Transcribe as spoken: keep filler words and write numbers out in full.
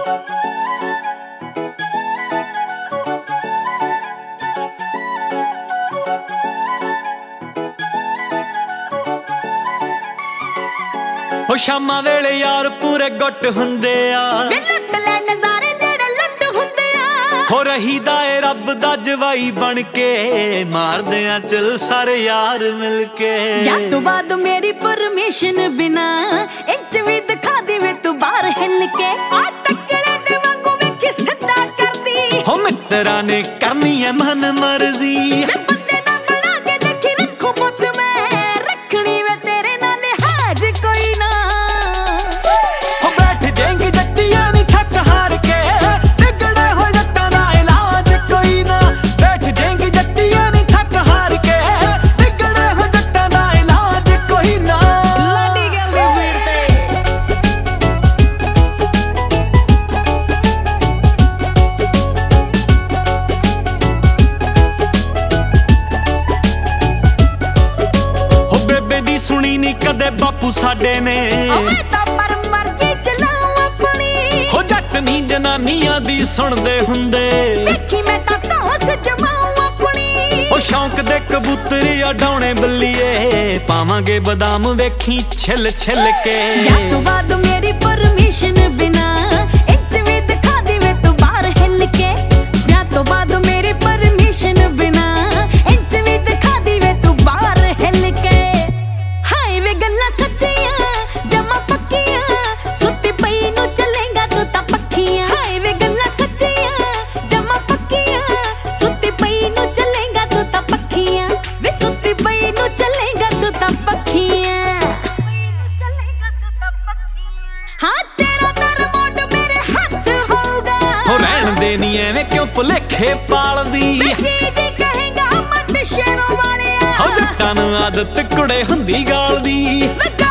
ਹੋ ਸ਼ਾਮਾਂ ਵੇਲੇ ਯਾਰ ਪੂਰੇ ਗੁੱਟ ਹੁੰਦੇ ਆ ਵੇ ਲੁੱਟ ਲੈ ਨਜ਼ਾਰੇ ਜਿਹੜੇ ਲੁੱਟ ਹੁੰਦੇ ਆ ਹੋ ਰਹੀਦਾ ਏ ਰੱਬ ਦਾ ਜਵਾਈ ਬਣ ਕੇ ਮਾਰਦੇ ਆ ਚਲ ਸਾਰੇ ਯਾਰ ਮਿਲ ਕੇ ਜਾਂ ਤੋਂ ਬਾਅਦ ਮੇਰੀ ਪਰਮਿਸ਼ਨ ਬਿਨਾ ਇੰਚ ਵੀ ਦਿਖਾ ਦੀ ਵੇ ਤੂੰ ਬਾਹਰ ਹਿੱਲ ਕੇ ਆ ਤੱਕਲੇ ਦੇ ਵਾਂਗੂ ਵੇਖੀ ਸਿੱਧਾ ਕਰਦੀ ਹੋ ਮਿੱਤਰਾਂ ਨੇ ਕਰਨੀ ਐ ਮਨ ਮਰਜ਼ੀ ਵੇ ਬੰਦੇ ਦਾ ਬਣਾ ਕੇ ਦੇਖੀ ਰੱਖੂ ਪੁੱਤ ਮੈਂ ਰੱਖਣੀ ਵੇ ਤੇਰੇ ਨਾਲ ਹਾਜ ਕੋਈ ਨਾ ਹੋ ਬੈਠ ਜਾਏਂਗੀ ਜੱਟੀਆਂ ਨੀ ਥੱਕ ਹਾਰ ਕੇ ਵਿਗੜੇ ਹੋਏ ਜੱਟਾਂ ਦਾ ਇਲਾਜ ਕੋਈ ਨਾ ਬੈਠ ਜਾਏਂਗੀ ਜੱਟੀਆਂ ਨੀ ਥੱਕ ਹਾਰ ਕੇ ਵਿਗੜੇ ਹੋਏ ਜੱਟਾਂ ਦਾ ਇਲਾਜ ਕੋਈ ਨਾ ਲਾਡੀ ਗੱਲ ਦੀ ਭੀੜ ਤੇ ਬੇਬੇ ਦੀ ਸੁਣੀ ਨੀ ਕਦੇ ਬਾਪੂ ਸਾਡੇ ਨੇ ਮੈਂ ਤਾਂ ਪਰ ਮਰਜ਼ੀ ਚਲਾਉ ਆਪਣੀ ਹੋ ਜੱਟ ਨੀ ਜਨਾਨੀਆਂ ਦੀ ਸੁਣਦੇ ਹੁੰਦੇ ਵੇਖੀ ਮੈਂ ਤਾਂ ਧੌਂਸ ਜਮਾਉ ਆਪਣੀ ਉਹ ਸ਼ੌਂਕ ਦੇ ਕਬੂਤਰ ਉਡਾਉਣੇ ਬੱਲੀਏ ਪਾਵਾਂਗੇ ਬਦਾਮ ਵੇਖੀ ਛਿੱਲ ਛਿੱਲ ਕੇ ਜਾਂ ਤੋਂ ਬਾਅਦ ਮੇਰੀ ਪਰਮਿਸ਼ਨ ਬਿਨਾ ਇੰਚ ਵੀ ਦਿਖਾ ਦੀ ਵੇ ਤੂੰ ਬਾਹਰ ਹਿੱਲ ਕੇ ਜਾਂ ਤੋਂ ਬਾਅਦ ਮੇਰੀ ਪਰਮਿਸ਼ਨ ਬਿਨਾ ਇੰਚ ਵੀ ਦਿਖਾ ਦੀ ਵੇ ਤੂੰ ਬਾਹਰ ਹਿੱਲ ਕੇ ਹਾਏ ਵੇ ਗੱਲਾਂ ਸੱਚੀਆਂ ਜਮਾ ਪੱਕੀਆਂ ਸੁੱਤੀ ਪਈ ਨੂੰ ਚੱਲੇਗਾ ਤੂੰ ਤਾਂ ਪੱਖੀਆਂ ਹਾਏ ਵੇ ਗੱਲਾਂ ਸੱਚੀਆਂ ਜਮਾ ਪੱਕੀਆਂ ਸੁੱਤੀ ਪਈ ਨੂੰ ਚੱਲੇਗਾ ਤੂੰ ਤਾਂ ਪੱਖੀਆਂ ਵੇ ਸੁੱਤੀ ਪਈ ਨੂੰ ਚੱਲੇਗਾ ਤੂੰ ਤਾਂ ਪੱਖੀਆਂ ਹਾਂ ਤੇਰਾ ਤਾਂ ਰਿਮੋਟ ਮੇਰੇ ਹੱਥ ਹੋਊਗਾ ਹੋ ਰਹਿਣ ਦੇ ਨੀ ਐਵੇਂ ਕਿਉਂ ਭੁਲੇਖੇ ਪਾਲਦੀ ਵੇ ਜੀ ਜੀ ਕਹੇਗਾ ਮਤ ਸ਼ੇਰੋਂ ਵਾਲਿਆ ਹੋ ਜੱਟਾਂ ਨੂੰ ਆਦਤ ਕੁੜੇ ਹੁੰਦੀ ਗਾਲ ਦੀ ਵੇ